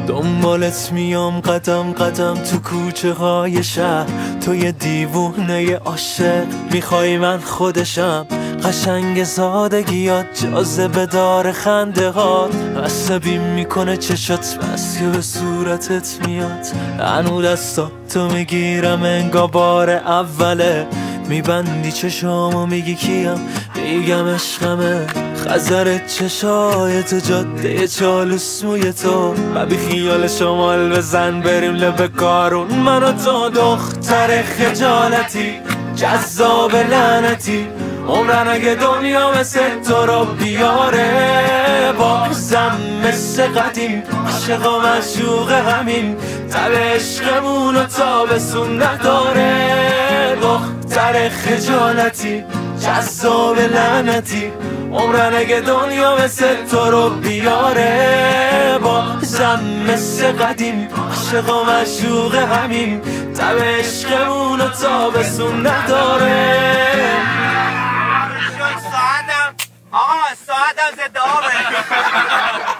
دنبالت میام قدم قدم تو کوچه های شهر، تو یه دیوونه عاشق میخوای من خودشم، قشنگ زادگیات جاذبه دار خنده هات، عصبی میکنه چشات بس که به صورتت میاد، هنو دستاتو میگیرم انگار بار اوله، میبندی چشامو میگی کیم، میگم عشقمه، خزر چشای تو جاده چالوس موی تو، و بی خیال شمال بزن بریم لب کارون، من و تو دختر خجالتی جذاب لعنتی، عمرن اگه دنیا مثل تو رو بیاره، بازم مثل قدیم عاشق و معشوق همین، تب عشقمون و تابستون نداره، دختر خجالتی جذاب لعنتی، عمرن اگه دنیا مثل تو رو بیاره، بازم مثل قدیم عاشق و معشوق همین، تب عشقمون و تابستون نداره. ساعتم آقا ساعتم زده آبه